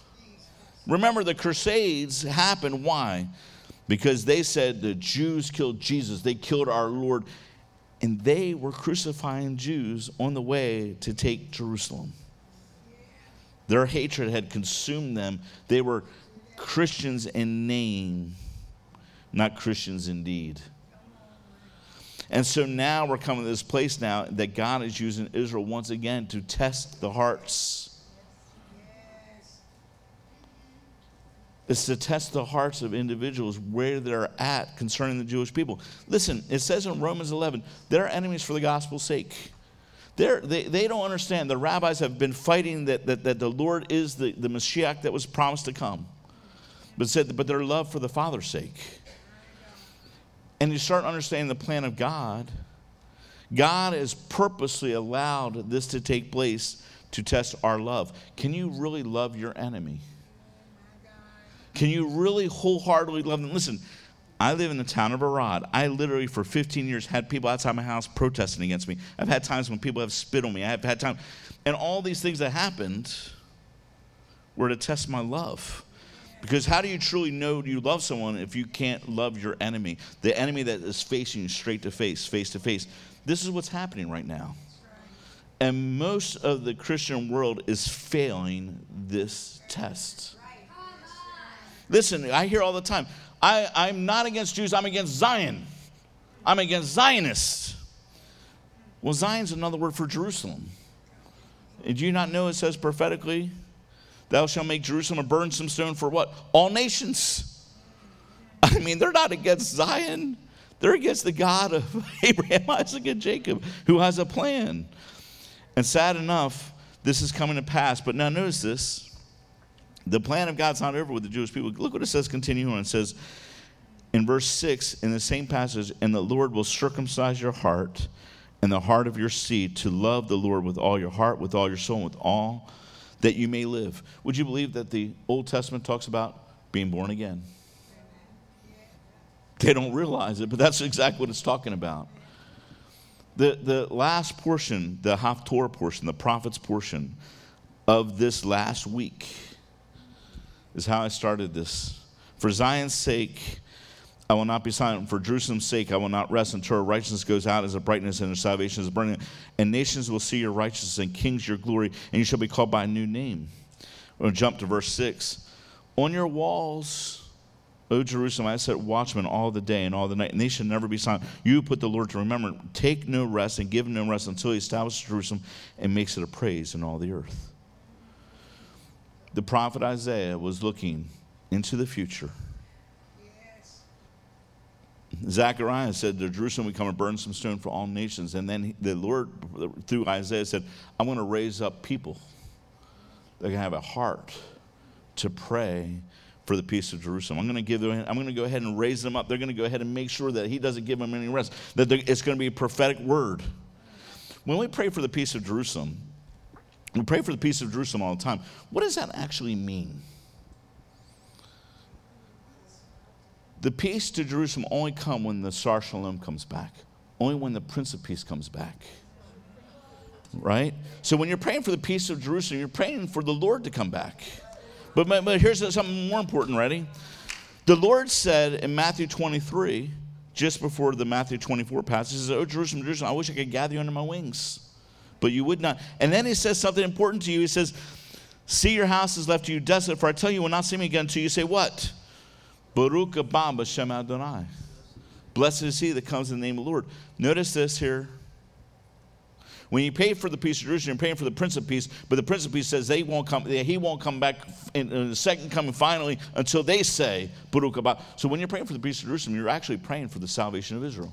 Remember, the Crusades happened. Why? Because they said the Jews killed Jesus. They killed our Lord. And they were crucifying Jews on the way to take Jerusalem. Their hatred had consumed them. They were Christians in name, not Christians in deed. And so now we're coming to this place now that God is using Israel once again to test the hearts. It's to test the hearts of individuals where they're at concerning the Jewish people. Listen, it says in Romans 11, they're enemies for the gospel's sake. They don't understand. The rabbis have been fighting that the Lord is the Mashiach that was promised to come. But their love for the Father's sake. And you start understanding the plan of God. God has purposely allowed this to take place to test our love. Can you really love your enemy? Can you really wholeheartedly love them? Listen, I live in the town of Arad. I literally, for 15 years, had people outside my house protesting against me. I've had times when people have spit on me. I've had times. And all these things that happened were to test my love. Because how do you truly know you love someone if you can't love your enemy? The enemy that is facing you straight to face to face. This is what's happening right now. And most of the Christian world is failing this test. Listen, I hear all the time, I'm not against Jews, I'm against Zion. I'm against Zionists. Well, Zion's another word for Jerusalem. Did you not know it says prophetically, thou shalt make Jerusalem a burdensome stone for what? All nations. I mean, they're not against Zion. They're against the God of Abraham, Isaac, and Jacob, who has a plan. And sad enough, this is coming to pass. But now notice this. The plan of God's not over with the Jewish people. Look what it says, continue on. It says in verse 6, in the same passage, and the Lord will circumcise your heart and the heart of your seed to love the Lord with all your heart, with all your soul, and with all that you may live. Would you believe that the Old Testament talks about being born again? They don't realize it, but that's exactly what it's talking about. The last portion, the Haftorah portion, the prophet's portion of this last week is how I started this. For Zion's sake, I will not be silent. For Jerusalem's sake, I will not rest until her righteousness goes out as a brightness and her salvation is burning. And nations will see your righteousness and kings your glory, and you shall be called by a new name. We're going to jump to verse 6. On your walls, O Jerusalem, I set watchmen all the day and all the night, and they shall never be silent. You put the Lord to remember. Take no rest and give him no rest until he establishes Jerusalem and makes it a praise in all the earth. The prophet Isaiah was looking into the future. Yes. Zechariah said that Jerusalem would become a burdensome stone for all nations. And then the Lord, through Isaiah, said, I'm going to raise up people that can have a heart to pray for the peace of Jerusalem. I'm going to go ahead and raise them up. They're going to go ahead and make sure that he doesn't give them any rest, that it's going to be a prophetic word. When we pray for the peace of Jerusalem, we pray for the peace of Jerusalem all the time. What does that actually mean? The peace to Jerusalem only comes when the Sar Shalom comes back. Only when the Prince of Peace comes back. Right? So when you're praying for the peace of Jerusalem, you're praying for the Lord to come back. But here's something more important, ready? The Lord said in Matthew 23, just before the Matthew 24 passage, he says, Oh, Jerusalem, Jerusalem, I wish I could gather you under my wings. But you would not. And then he says something important to you. He says, see, your house is left to you desolate, for I tell you, you will not see me again until you say what? Baruch haba b'shem Adonai. Blessed is he that comes in the name of the Lord. Notice this here. When you pay for the peace of Jerusalem, you're paying for the Prince of Peace, but the Prince of Peace says he won't come back in the second coming finally until they say Baruch haba. So when you're praying for the peace of Jerusalem, you're actually praying for the salvation of Israel.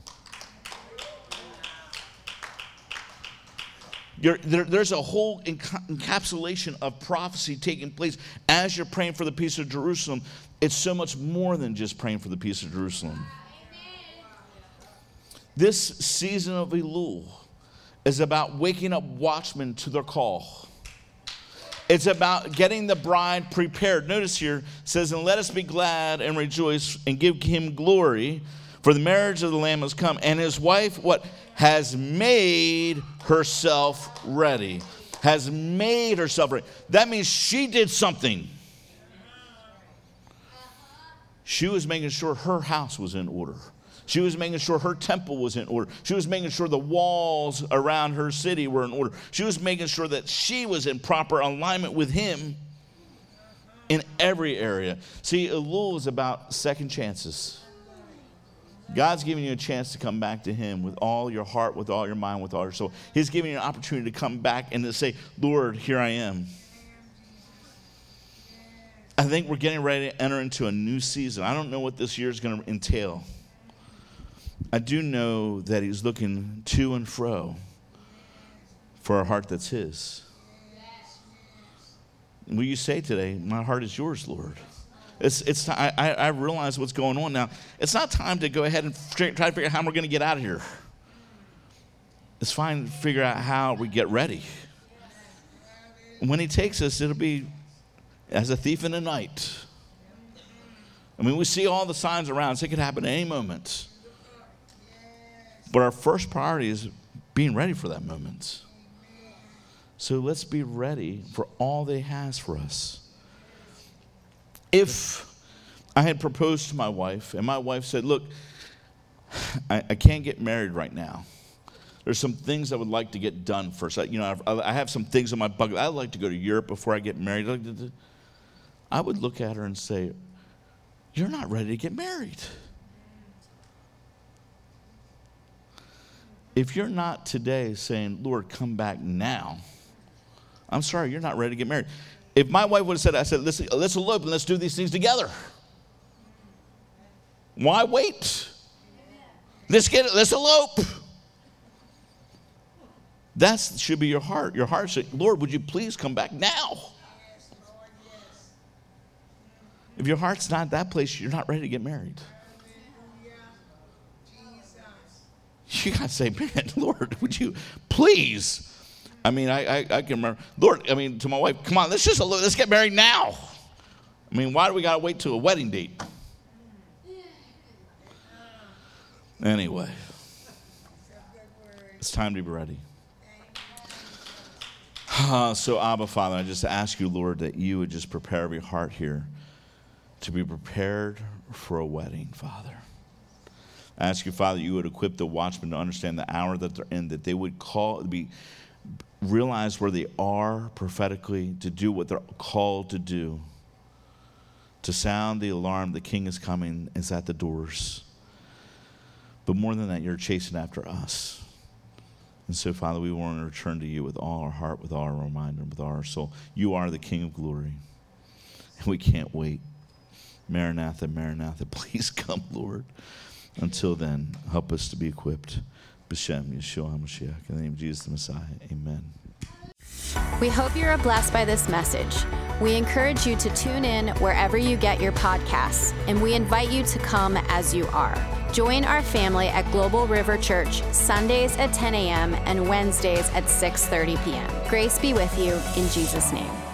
There's a whole encapsulation of prophecy taking place as you're praying for the peace of Jerusalem. It's so much more than just praying for the peace of Jerusalem. This season of Elul is about waking up watchmen to their call. It's about getting the bride prepared. Notice here, it says, and let us be glad and rejoice and give him glory, for the marriage of the Lamb has come, and his wife, what? Has made herself ready. Has made herself ready. That means she did something. She was making sure her house was in order. She was making sure her temple was in order. She was making sure the walls around her city were in order. She was making sure that she was in proper alignment with him in every area. See, Elul is about second chances. God's giving you a chance to come back to him with all your heart, with all your mind, with all your soul. He's giving you an opportunity to come back and to say, Lord, here I am. I think we're getting ready to enter into a new season. I don't know what this year is going to entail. I do know that he's looking to and fro for a heart that's his. Will you say today, my heart is yours, Lord? I realize what's going on now. It's not time to go ahead and try to figure out how we're going to get out of here. It's fine to figure out how we get ready. When he takes us, it'll be as a thief in the night. I mean, we see all the signs around, so it could happen at any moment. But our first priority is being ready for that moment. So let's be ready for all that he has for us. If I had proposed to my wife, and my wife said, look, I can't get married right now. There's some things I would like to get done first. I have some things on my bucket. I'd like to go to Europe before I get married. I would look at her and say, you're not ready to get married. If you're not today saying, Lord, come back now, I'm sorry, you're not ready to get married. If my wife would have said, I said, let's elope and let's do these things together. Why wait? Let's elope. That should be your heart. Your heart should, Lord, would you please come back now? If your heart's not at that place, you're not ready to get married. You got to say, man, Lord, would you please? I mean, I can remember, Lord, to my wife, come on, let's get married now. I mean, why do we got to wait till a wedding date? Anyway, it's time to be ready. So, Abba, Father, I just ask you, Lord, that you would just prepare every heart here to be prepared for a wedding, Father. I ask you, Father, you would equip the watchmen to understand the hour that they're in, that they would realize where they are prophetically, to do what they're called to do, to sound the alarm, the King is coming, is at the doors. But more than that, you're chasing after us. And so, Father, we want to return to you with all our heart, with all our mind, and with all our soul. You are the King of glory, and we can't wait. Maranatha, Maranatha, please come, Lord. Until then, help us to be equipped. B'Shem Yeshua HaMashiach. In the name of Jesus the Messiah, amen. We hope you are blessed by this message. We encourage you to tune in wherever you get your podcasts, and we invite you to come as you are. Join our family at Global River Church Sundays at 10 a.m. and Wednesdays at 6:30 p.m. Grace be with you in Jesus' name.